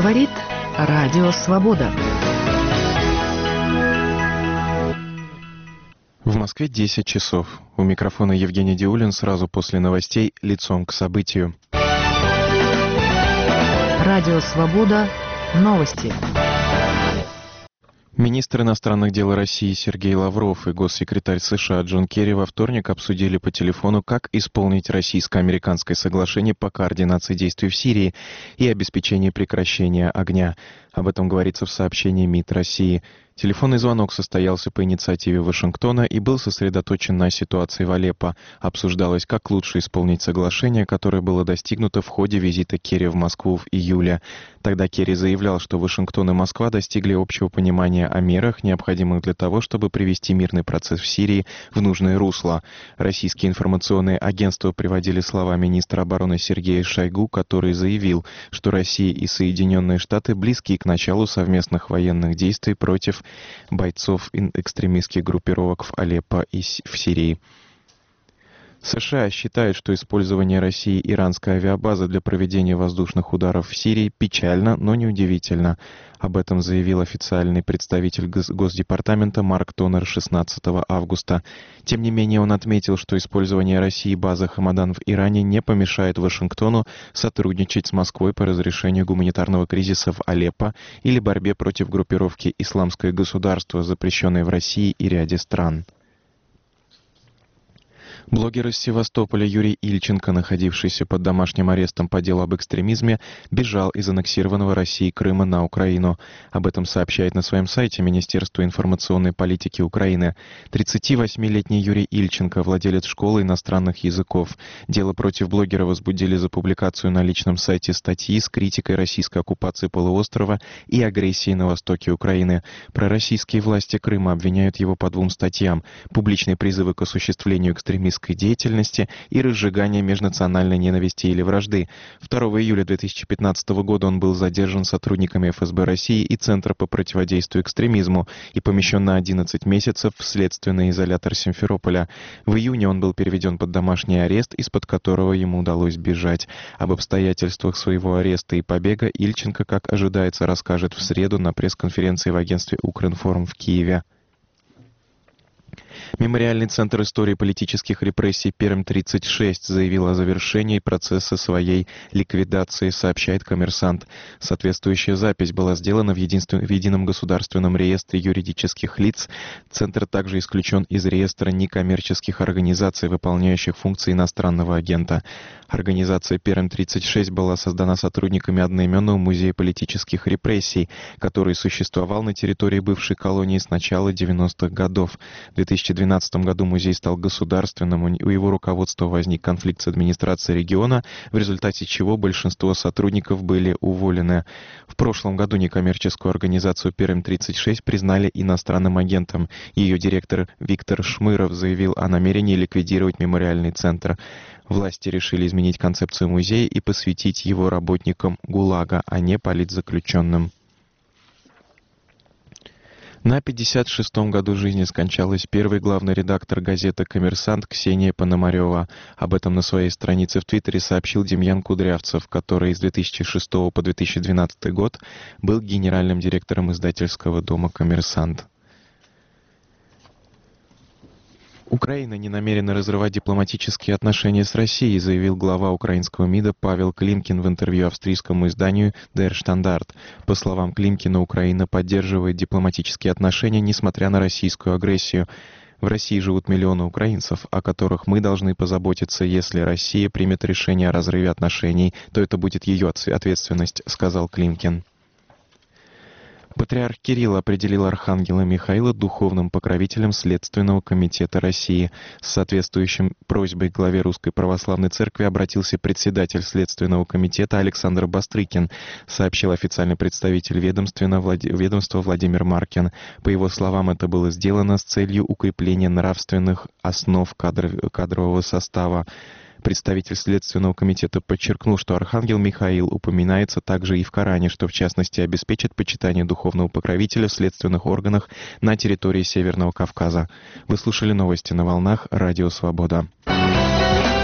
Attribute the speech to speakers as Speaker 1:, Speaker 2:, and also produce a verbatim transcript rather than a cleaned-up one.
Speaker 1: Говорит Радио Свобода.
Speaker 2: В Москве десять часов. У микрофона Евгений Диулин. Сразу после новостей «Лицом к событию».
Speaker 1: Радио Свобода. Новости.
Speaker 2: Министр иностранных дел России Сергей Лавров и госсекретарь США Джон Керри во вторник обсудили по телефону, как исполнить российско-американское соглашение по координации действий в Сирии и обеспечении прекращения огня. Об этом говорится в сообщении МИД России. Телефонный звонок состоялся по инициативе Вашингтона и был сосредоточен на ситуации в Алеппо. Обсуждалось, как лучше исполнить соглашение, которое было достигнуто в ходе визита Керри в Москву в июле. Тогда Керри заявлял, что Вашингтон и Москва достигли общего понимания о мерах, необходимых для того, чтобы привести мирный процесс в Сирии в нужное русло. Российские информационные агентства приводили слова министра обороны Сергея Шойгу, который заявил, что Россия и Соединенные Штаты близки к началу совместных военных действий против бойцов экстремистских группировок в Алеппо и в Сирии. США считают, что использование России иранской авиабазы для проведения воздушных ударов в Сирии печально, но не удивительно. Об этом заявил официальный представитель Госдепартамента Марк Тонер шестнадцатого августа. Тем не менее, он отметил, что использование России базы Хамадан в Иране не помешает Вашингтону сотрудничать с Москвой по разрешению гуманитарного кризиса в Алеппо или борьбе против группировки «Исламское государство», запрещенной в России и ряде стран. Блогер из Севастополя Юрий Ильченко, находившийся под домашним арестом по делу об экстремизме, бежал из аннексированного Россией Крыма на Украину. Об этом сообщает на своем сайте Министерство информационной политики Украины. тридцативосьмилетний Юрий Ильченко, владелец школы иностранных языков. Дело против блогера возбудили за публикацию на личном сайте статьи с критикой российской оккупации полуострова и агрессии на востоке Украины. Пророссийские власти Крыма обвиняют его по двум статьям: публичные призывы к осуществлению экстремистской деятельности и разжигание межнациональной ненависти или вражды. второго июля две тысячи пятнадцатого года он был задержан сотрудниками эф эс бэ России и Центра по противодействию экстремизму и помещен на одиннадцать месяцев в следственный изолятор Симферополя. В июне он был переведен под домашний арест, из-под которого ему удалось бежать. Об обстоятельствах своего ареста и побега Ильченко, как ожидается, расскажет в среду на пресс-конференции в агентстве «Укринформ» в Киеве. Мемориальный центр истории политических репрессий Пермь-тридцать шесть заявил о завершении процесса своей ликвидации, сообщает «Коммерсант». Соответствующая запись была сделана в, единствен... в Едином государственном реестре юридических лиц. Центр также исключен из реестра некоммерческих организаций, выполняющих функции иностранного агента. Организация Пермь-тридцать шесть была создана сотрудниками одноименного музея политических репрессий, который существовал на территории бывшей колонии с начала девяностых годов. В две тысячи двенадцатом году музей стал государственным, у его руководства возник конфликт с администрацией региона, в результате чего большинство сотрудников были уволены. В прошлом году некоммерческую организацию Пермь-тридцать шесть признали иностранным агентом. Ее директор Виктор Шмыров заявил о намерении ликвидировать мемориальный центр. Власти решили изменить концепцию музея и посвятить его работникам ГУЛАГа, а не политзаключенным. На пятьдесят шестом году жизни скончалась первый главный редактор газеты «Коммерсант» Ксения Пономарёва. Об этом на своей странице в Твиттере сообщил Демьян Кудрявцев, который с две тысячи шестого по две тысячи двенадцатый год был генеральным директором издательского дома «Коммерсант». Украина не намерена разрывать дипломатические отношения с Россией, заявил глава украинского МИДа Павел Климкин в интервью австрийскому изданию Der Standard. По словам Климкина, Украина поддерживает дипломатические отношения, несмотря на российскую агрессию. В России живут миллионы украинцев, о которых мы должны позаботиться. Если Россия примет решение о разрыве отношений, то это будет ее ответственность, сказал Климкин. Патриарх Кирилл определил архангела Михаила духовным покровителем Следственного комитета России. С соответствующим просьбой к главе Русской Православной Церкви обратился председатель Следственного комитета Александр Бастрыкин, сообщил официальный представитель ведомства Владимир Маркин. По его словам, это было сделано с целью укрепления нравственных основ кадр... кадрового состава. Представитель Следственного комитета подчеркнул, что архангел Михаил упоминается также и в Коране, что в частности обеспечит почитание духовного покровителя в следственных органах на территории Северного Кавказа. Вы слушали новости на волнах Радио Свобода.